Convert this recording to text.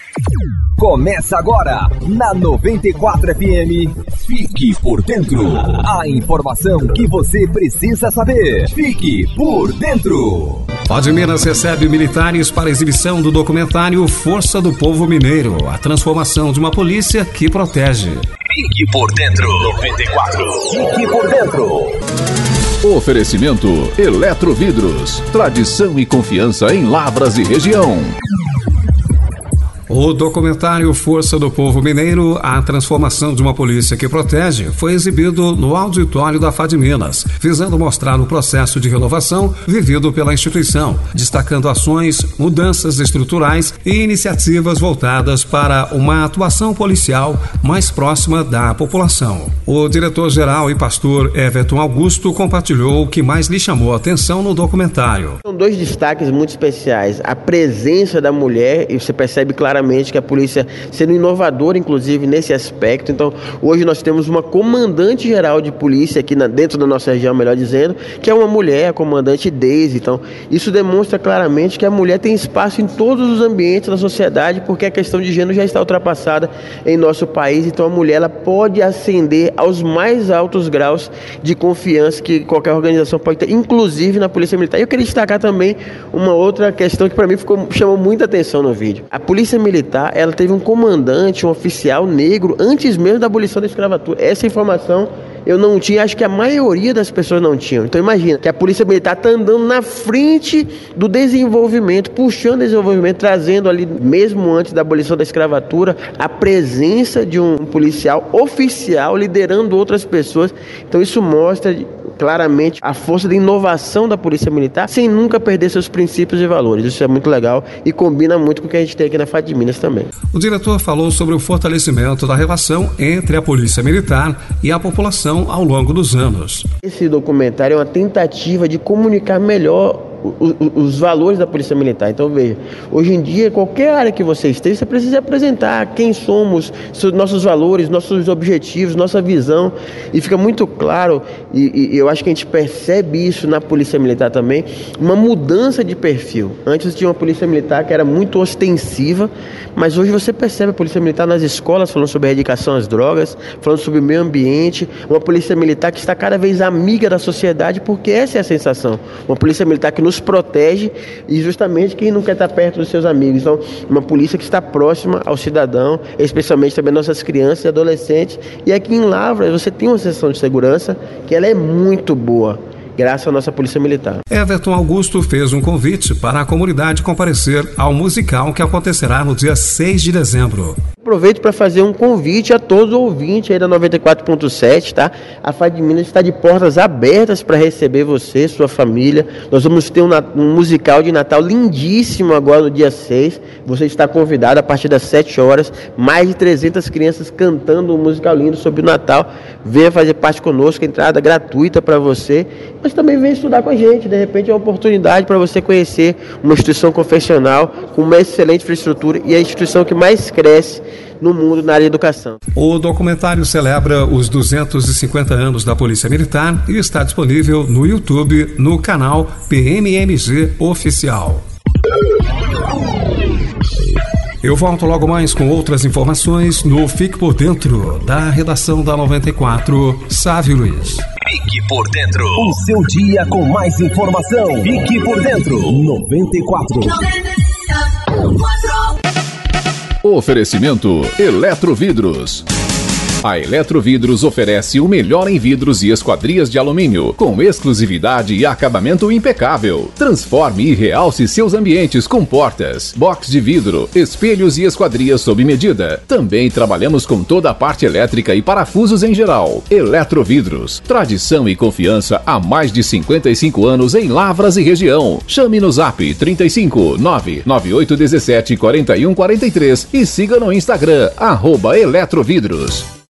Começa agora, na 94 FM, Fique por Dentro. A informação que você precisa saber. Fique por Dentro. Fad Minas recebe militares para exibição do documentário Força do Povo Mineiro, a transformação de uma polícia que protege. Fique por Dentro. 94. Fique por Dentro. Oferecimento Eletrovidros, tradição e confiança em Lavras e região. O documentário Força do Povo Mineiro, a transformação de uma polícia que protege, foi exibido no auditório da Fad Minas, visando mostrar o processo de renovação vivido pela instituição, destacando ações, mudanças estruturais e iniciativas voltadas para uma atuação policial mais próxima da população. O diretor-geral e pastor Everton Augusto compartilhou o que mais lhe chamou a atenção no documentário. São dois destaques muito especiais: a presença da mulher, e você percebe claramente que a polícia sendo inovadora, inclusive, nesse aspecto. Então, hoje nós temos uma comandante-geral de polícia aqui dentro da nossa região, melhor dizendo, que é uma mulher, a comandante Deise. Então, isso demonstra claramente que a mulher tem espaço em todos os ambientes da sociedade, porque a questão de gênero já está ultrapassada em nosso país. Então, a mulher ela pode ascender aos mais altos graus de confiança que qualquer organização pode ter, inclusive na Polícia Militar. E eu queria destacar também uma outra questão que para mim chamou muita atenção no vídeo. A Polícia Militar, ela teve um comandante, um oficial negro, antes mesmo da abolição da escravatura. Essa informação eu não tinha, acho que a maioria das pessoas não tinham. Então imagina que a Polícia Militar está andando na frente do desenvolvimento, puxando o desenvolvimento, trazendo ali, mesmo antes da abolição da escravatura, a presença de um policial oficial liderando outras pessoas. Então isso mostra claramente a força de inovação da Polícia Militar, sem nunca perder seus princípios e valores. Isso é muito legal e combina muito com o que a gente tem aqui na Fad Minas também. O diretor falou sobre o fortalecimento da relação entre a Polícia Militar e a população ao longo dos anos. Esse documentário é uma tentativa de comunicar melhor os valores da Polícia Militar. Então veja, hoje em dia, qualquer área que você esteja, você precisa apresentar quem somos, nossos valores, nossos objetivos, nossa visão, e fica muito claro, e eu acho que a gente percebe isso na Polícia Militar também, uma mudança de perfil. Antes tinha uma Polícia Militar que era muito ostensiva, mas hoje você percebe a Polícia Militar nas escolas falando sobre a erradicação às drogas, falando sobre o meio ambiente, uma Polícia Militar que está cada vez amiga da sociedade, porque essa é a sensação. Uma Polícia Militar que nos protege e justamente quem não quer estar perto dos seus amigos. Então, uma polícia que está próxima ao cidadão, especialmente também nossas crianças e adolescentes. E aqui em Lavras você tem uma sensação de segurança que ela é muito boa, graças à nossa Polícia Militar. Everton Augusto fez um convite para a comunidade comparecer ao musical que acontecerá no dia 6 de dezembro. Aproveito para fazer um convite a todos os ouvintes aí da 94.7, tá? A Fad Minas está de portas abertas para receber você, sua família. Nós vamos ter um musical de Natal lindíssimo agora no dia 6. Você está convidado a partir das 7 horas. Mais de 300 crianças cantando um musical lindo sobre o Natal. Venha fazer parte conosco, entrada gratuita para você. Mas também venha estudar com a gente. De repente é uma oportunidade para você conhecer uma instituição confessional com uma excelente infraestrutura e a instituição que mais cresce no mundo na área de educação. O documentário celebra os 250 anos da Polícia Militar e está disponível no YouTube, no canal PMMG Oficial. Eu volto logo mais com outras informações no Fique por Dentro, da redação da 94, Sávio Luiz. Fique por Dentro. O seu dia com mais informação. Fique por Dentro. 94. Oferecimento Eletrovidros. A Eletrovidros oferece o melhor em vidros e esquadrias de alumínio, com exclusividade e acabamento impecável. Transforme e realce seus ambientes com portas, box de vidro, espelhos e esquadrias sob medida. Também trabalhamos com toda a parte elétrica e parafusos em geral. Eletrovidros, tradição e confiança há mais de 55 anos em Lavras e região. Chame no Zap 35 99817 4143 e siga no Instagram @Eletrovidros.